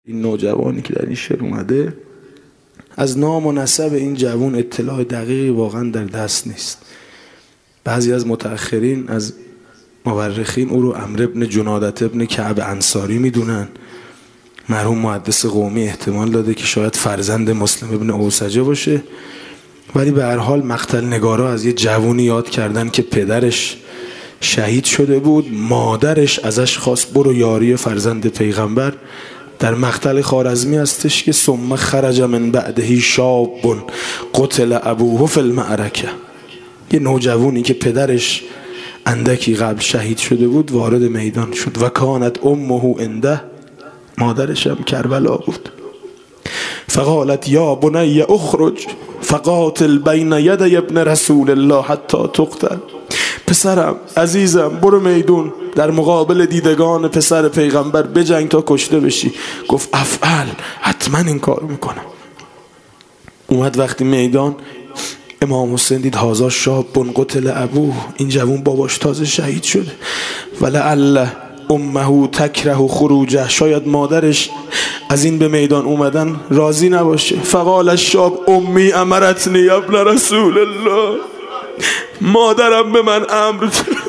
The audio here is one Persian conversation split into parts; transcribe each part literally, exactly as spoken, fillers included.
این نوجوانی که در این شعر اومده، از نام و نسب این جوان اطلاع دقیقی واقعا در دست نیست. بعضی از متأخرین از مورخین او رو عمرو بن جنادة بن کعب انصاری میدونن. مرحوم محدث قومی احتمال داده که شاید فرزند مسلم ابن اوسجه باشه، ولی به هر حال مقتل نگارا از یه جوونی یاد کردن که پدرش شهید شده بود، مادرش ازش خواست برو یاری فرزند پیغمبر. در مقتل خوارزمی هستش که ثم خرج من بعده شاب قتل ابوه فی المعرکه، یه نوجوانی که پدرش اندکی قبل شهید شده بود وارد میدان شد. و کانت امه عنده، مادرش هم کربلا بود. فقالت یا بنی اخرج فقاتل بین یدی ابن رسول الله حتی تقتل. پسرم عزیزم برو میدون، در مقابل دیدگان پسر پیغمبر بجنگ تا کشته بشی. گفت افعل، حتما این کارو میکنم. اومد وقتی میدان، امام حسین دید هازا شاب قتل ابوه، این جوون باباش تازه شهید شده. ولعل امه تکره خروجه، شاید مادرش از این به میدان اومدن راضی نباشه. فقال الشاب امی امرتنی ابن رسول الله، مادرم به من امر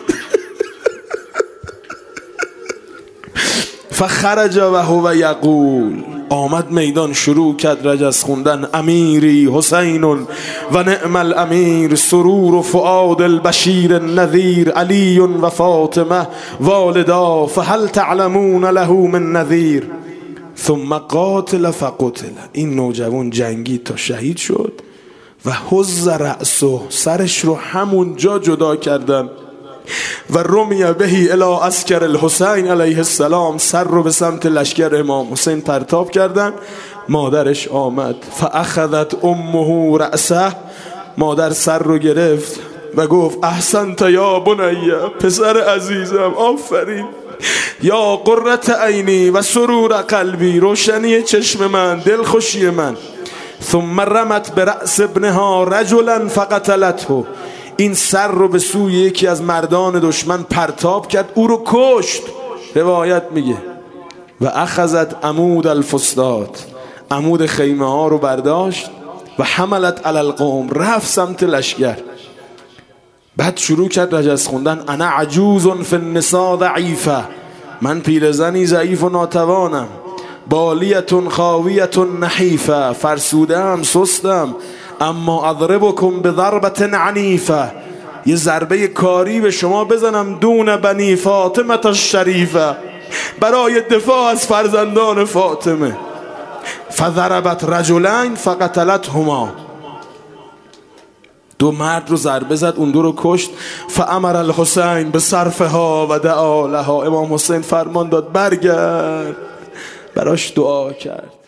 فخرج و هو یقول، آمد میدان شروع کرد رجز خوندن. امیری حسین و نعم الامیر، سرور و فؤاد البشیر النذیر، علی و فاطمه والدا، فهل تعلمون له من نذیر. ثم قاتل فقتل، این نوجوان جنگی تا شهید شد. و حز رأسه، سرش رو همون جا جدا کردن. و رمی بهی الی عسکر الحسین علیه السلام، سر رو به سمت لشکر امام حسین پرتاب کردن. مادرش آمد. فاخذت امه رأسه، مادر سر رو گرفت و گفت احسنت یا بنیه، پسر عزیزم آفرین. یا قرة عینی و سرور قلبی، روشنی چشم من، دلخوشی من. ثم رمت برأس ابنها رجلا فقتلته، این سر رو به سوی یکی از مردان دشمن پرتاب کرد، او رو کشت. روایت میگه و اخذت عمود الفسطاط، عمود خیمه ها رو برداشت. و حملت علی القوم، رفت سمت لشکر. بعد شروع کرد رجز خوندن. انا عجوز فی النساء ضعیفه، من پیرزنی ضعیف و ناتوانم. بالیتون خاویتون نحیفه، فرسودم سستم. اما اضربکم بضربة عنیفه، یه ضربه کاری به شما بزنم. دون بنی فاطمه الشریفه، برای دفاع از فرزندان فاطمه. فضربت رجلین فقتلتهما، دو مرد رو ضربه زد، اون دو رو کشت. فامر الحسین به صرفها و دعا لها، امام حسین فرمان داد برگرد، براش دعا کرد.